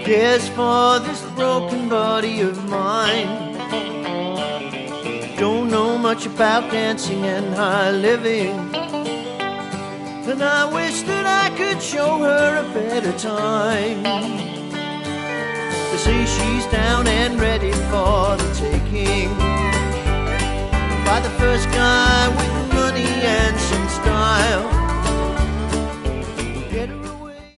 cares for this broken body of mine. Don't know much about dancing and high living, and I wish that I could show her a better time. They say she's down and ready for the taking by the first guy